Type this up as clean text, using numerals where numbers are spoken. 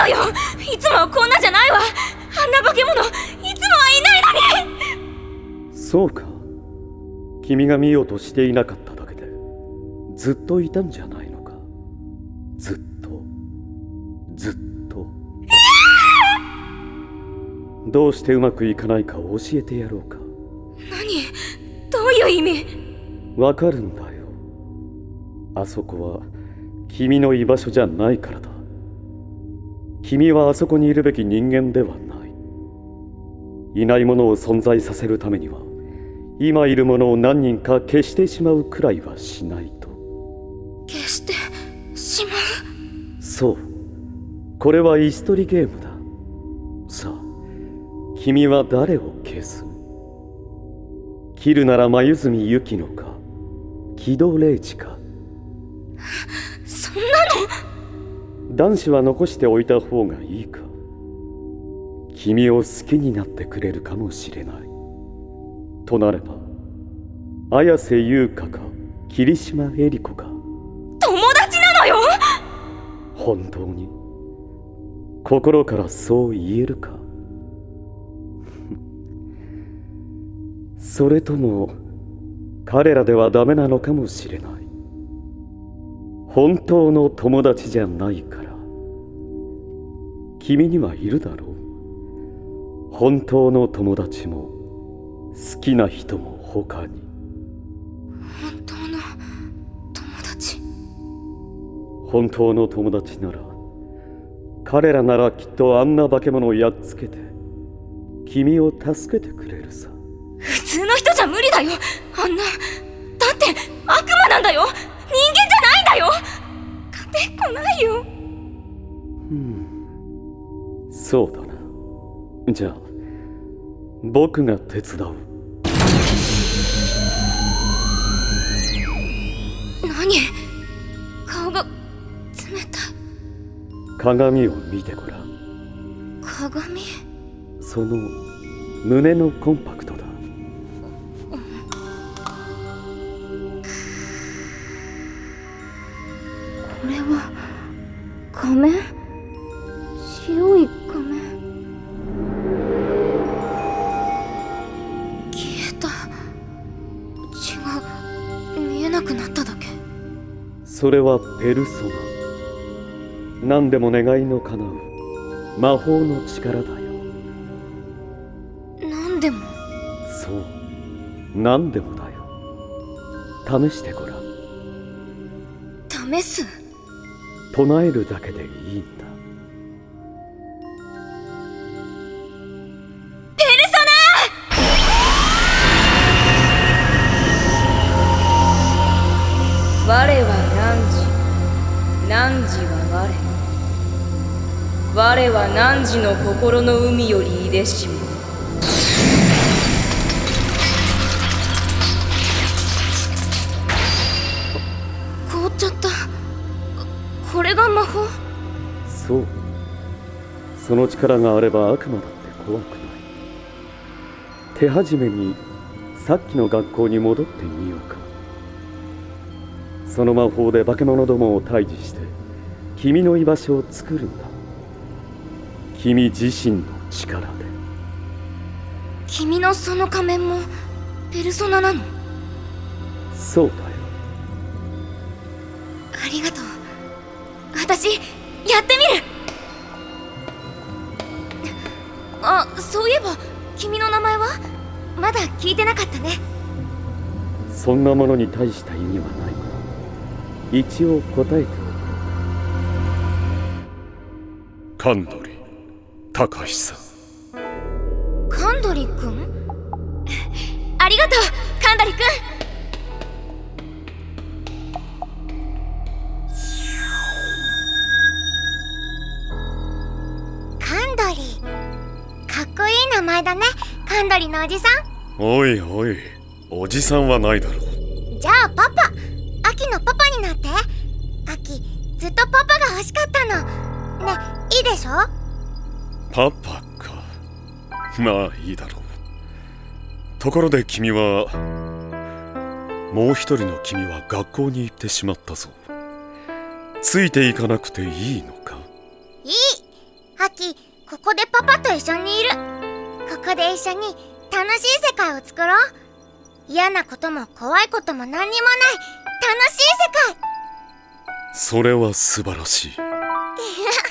嘘よ。いつもはこんなじゃないわ。あんな化け物いつもはいないのに。 そうか、君が見ようとしていなかっただけでずっといたんじゃないのか。ずっとずっと。どうしてうまくいかないか教えてやろうか。 何？どういう意味？ わかるんだよ。あそこは君の居場所じゃないからだ。君はあそこにいるべき人間ではない。いないものを存在させるためには、今いるものを何人か消してしまうくらいはしないと。 消してしまう？ そう、これは椅子取りゲームだ。さあ、君は誰を消す？切るなら黛ユキノか、木戸礼二か。 そんなの？ 男子は残しておいた方がいいか。君を好きになってくれるかもしれない。となれば、綾瀬優香か桐島エリ子か。 友達なのよ。 本当に心からそう言えるか。それとも彼らではダメなのかもしれない。本当の友達じゃないから。君にはいるだろう。本当の友達も好きな人も他に。 本当の友達？ 本当の友達なら、彼らならきっとあんな化け物をやっつけて君を助けてくれるさ。 普通の人じゃ無理だよ。あんな、だって悪魔なんだよ。人間じゃないんだよ。勝てっこないよ。 そうだな。じゃあ僕が手伝う。 何？顔が冷たい。 鏡を見てごらん。 鏡？ その胸のコンパクトだ。 これは仮面？白い仮面。消えた。違う、見えなくなっただけ。 それはペルソナ。何でも願いの叶う魔法の力だよ。 何でも？ そう、何でもだよ。試してごらん。 試す？ 唱えるだけでいいんだ。 ペルソナ！我は汝は我は汝の心の海よりいでしも。凍っちゃった。これが魔法？ そう、その力があれば悪魔だって怖くない。手始めにさっきの学校に戻ってみようか。その魔法で化け物どもを退治して君の居場所を作るんだ。君自身の力で。 君のその仮面もペルソナなの？ そうだよ。 ありがとう。私やってみる。あ、そういえば君の名前はまだ聞いてなかったね。 そんなものに大した意味はないが、一応答えておく。 神取隆久。 神取君？ありがとう、神取君。 神取、かっこいい名前だね。神取のおじさん。 おいおい、おじさんはないだろう。 じゃあパパ、秋のパパになって。秋、ずっとパパが欲しかったの。ね、いいでしょ？ パパか。まあいいだろう。ところで君は、もう一人の君は学校に行ってしまったぞ。ついていかなくていいのか？ いい。 ここでパパと一緒にいる。ここで一緒に楽しい世界を作ろう。嫌なことも怖いことも何にもない楽しい世界。 それは素晴らしい。